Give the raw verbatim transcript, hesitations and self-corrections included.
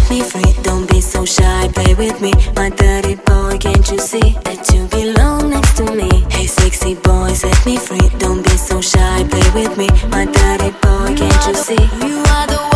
me free. Don't be so shy, play with me. My dirty boy, can't you see that you belong next to me? Hey sexy boy, set me free. Don't be so shy, play with me. My dirty boy, can't you see? You are the